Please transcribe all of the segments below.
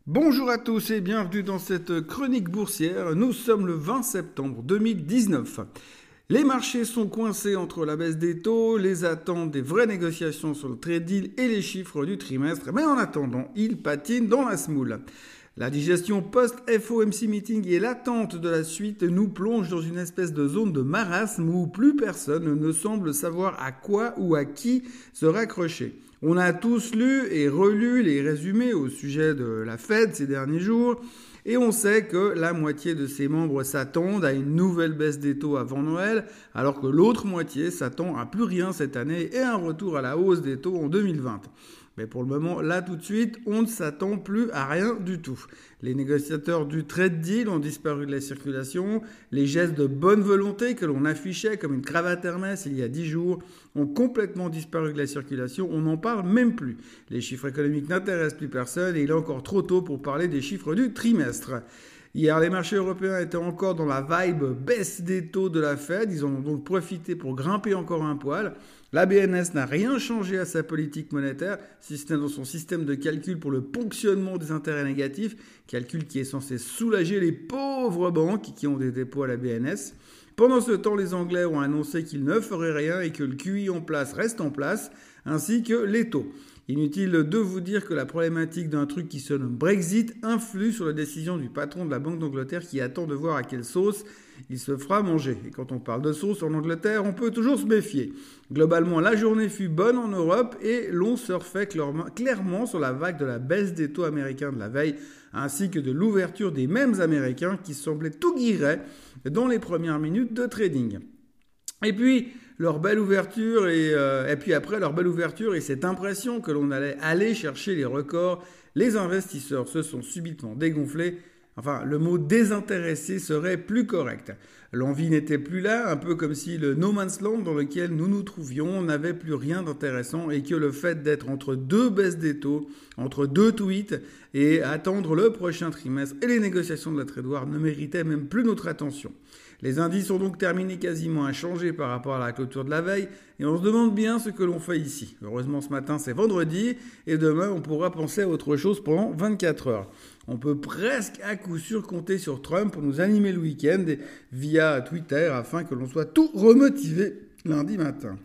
Bonjour à tous et bienvenue dans cette chronique boursière. Nous sommes le 20 septembre 2019. Les marchés sont coincés entre la baisse des taux, les attentes des vraies négociations sur le trade deal et les chiffres du trimestre, mais en attendant, ils patinent dans la semoule. La digestion post-FOMC meeting et l'attente de la suite nous plongent dans une espèce de zone de marasme où plus personne ne semble savoir à quoi ou à qui se raccrocher. On a tous lu et relu les résumés au sujet de la Fed ces derniers jours et on sait que la moitié de ses membres s'attendent à une nouvelle baisse des taux avant Noël alors que l'autre moitié s'attend à plus rien cette année et un retour à la hausse des taux en 2020. Mais pour le moment, là tout de suite, on ne s'attend plus à rien du tout. Les négociateurs du trade deal ont disparu de la circulation. Les gestes de bonne volonté que l'on affichait comme une cravate Hermès il y a 10 jours ont complètement disparu de la circulation. On n'en parle même plus. Les chiffres économiques n'intéressent plus personne et il est encore trop tôt pour parler des chiffres du trimestre. Hier, les marchés européens étaient encore dans la vibe baisse des taux de la Fed. Ils en ont donc profité pour grimper encore un poil. La BNS n'a rien changé à sa politique monétaire, si ce n'est dans son système de calcul pour le ponctionnement des intérêts négatifs, calcul qui est censé soulager les pauvres banques qui ont des dépôts à la BNS. Pendant ce temps, les Anglais ont annoncé qu'ils ne feraient rien et que le QI en place reste en place, ainsi que les taux. Inutile de vous dire que la problématique d'un truc qui se nomme Brexit influe sur la décision du patron de la Banque d'Angleterre qui attend de voir à quelle sauce il se fera manger. Et quand on parle de sauce en Angleterre, on peut toujours se méfier. Globalement, la journée fut bonne en Europe et l'on surfait clairement sur la vague de la baisse des taux américains de la veille, ainsi que de l'ouverture des mêmes Américains qui semblaient tout guirés dans les premières minutes de trading. Et puis, leur belle ouverture et puis après leur belle ouverture et cette impression que l'on allait aller chercher les records, les investisseurs se sont subitement dégonflés. Enfin, le mot désintéressé serait plus correct. L'envie n'était plus là, un peu comme si le no man's land dans lequel nous nous trouvions n'avait plus rien d'intéressant et que le fait d'être entre deux baisses des taux, entre deux tweets et attendre le prochain trimestre et les négociations de la trade war ne méritait même plus notre attention. Les indices ont donc terminé quasiment inchangés par rapport à la clôture de la veille et on se demande bien ce que l'on fait ici. Heureusement ce matin c'est vendredi et demain on pourra penser à autre chose pendant 24 heures. On peut presque à coup sûr compter sur Trump pour nous animer le week-end via Twitter afin que l'on soit tout remotivé lundi matin.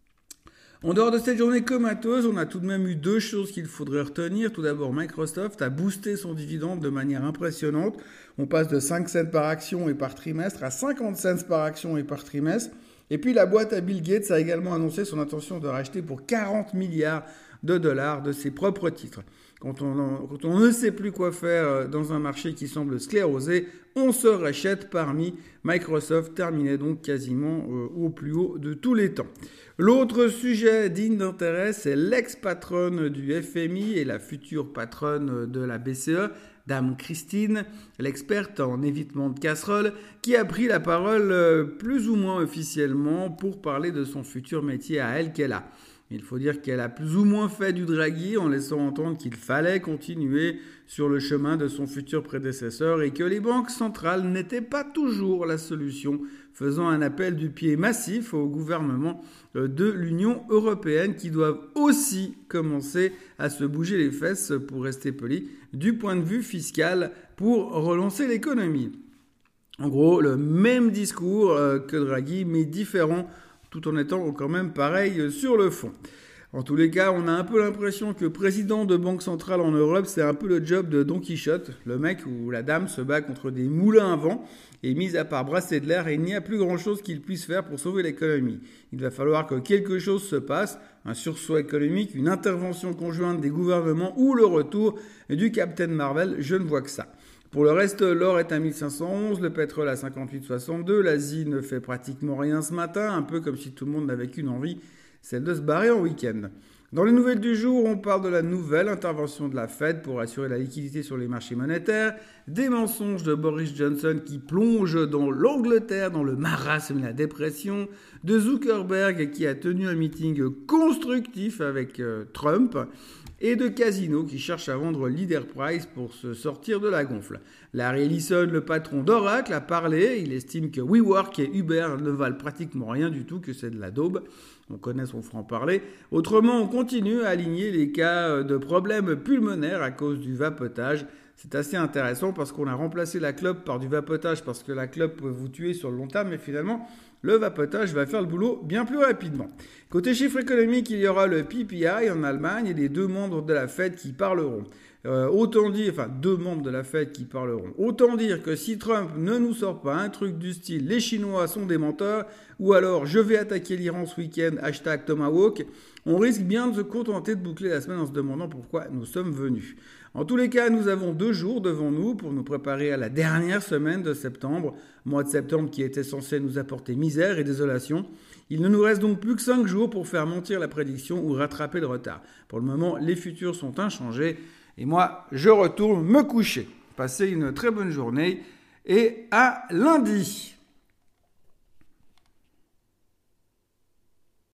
En dehors de cette journée comateuse, on a tout de même eu deux choses qu'il faudrait retenir. Tout d'abord, Microsoft a boosté son dividende de manière impressionnante. On passe de 5 cents par action et par trimestre à 50 cents par action et par trimestre. Et puis la boîte à Bill Gates a également annoncé son intention de racheter pour 40 milliards de dollars de ses propres titres. Quand on ne sait plus quoi faire dans un marché qui semble sclérosé, on se rachète parmi. Microsoft terminait donc quasiment au plus haut de tous les temps. L'autre sujet digne d'intérêt, c'est l'ex-patronne du FMI et la future patronne de la BCE, Dame Christine, l'experte en évitement de casseroles, qui a pris la parole plus ou moins officiellement pour parler de son futur métier à elle qu'elle a. Il faut dire qu'elle a plus ou moins fait du Draghi en laissant entendre qu'il fallait continuer sur le chemin de son futur prédécesseur et que les banques centrales n'étaient pas toujours la solution, faisant un appel du pied massif au gouvernement de l'Union européenne qui doivent aussi commencer à se bouger les fesses, pour rester poli, du point de vue fiscal pour relancer l'économie. En gros, le même discours que Draghi, mais différent, tout en étant quand même pareil sur le fond. En tous les cas, on a un peu l'impression que président de banque centrale en Europe, c'est un peu le job de Don Quichotte, le mec où la dame se bat contre des moulins à vent et mis à part brasser de l'air, et il n'y a plus grand-chose qu'il puisse faire pour sauver l'économie. Il va falloir que quelque chose se passe, un sursaut économique, une intervention conjointe des gouvernements ou le retour du Captain Marvel, je ne vois que ça. Pour le reste, l'or est à 1511, le pétrole à 58,62, l'Asie ne fait pratiquement rien ce matin, un peu comme si tout le monde n'avait qu'une envie, celle de se barrer en week-end. Dans les nouvelles du jour, on parle de la nouvelle intervention de la Fed pour assurer la liquidité sur les marchés monétaires, des mensonges de Boris Johnson qui plonge dans l'Angleterre dans le marasme et la dépression, de Zuckerberg qui a tenu un meeting constructif avec Trump, et de Casino qui cherche à vendre Leader Price pour se sortir de la gonfle. Larry Ellison, le patron d'Oracle, a parlé. Il estime que WeWork et Uber ne valent pratiquement rien du tout, que c'est de la daube. On connaît son franc-parler. Autrement, on continue à aligner les cas de problèmes pulmonaires à cause du vapotage. C'est assez intéressant parce qu'on a remplacé la clope par du vapotage parce que la clope peut vous tuer sur le long terme, mais finalement, le vapotage va faire le boulot bien plus rapidement. Côté chiffres économiques, il y aura le PPI en Allemagne et les 2 membres de la Fed qui parleront. Deux membres de la Fed qui parleront. Autant dire que si Trump ne nous sort pas un truc du style « les Chinois sont des menteurs » ou alors « je vais attaquer l'Iran ce week-end, #Tomahawk », on risque bien de se contenter de boucler la semaine en se demandant pourquoi nous sommes venus. En tous les cas, nous avons 2 jours devant nous pour nous préparer à la dernière semaine de septembre, mois de septembre qui était censé nous apporter misère et désolation. Il ne nous reste donc plus que 5 jours pour faire mentir la prédiction ou rattraper le retard. Pour le moment, les futurs sont inchangés. Et moi, je retourne me coucher. Passez une très bonne journée et à lundi.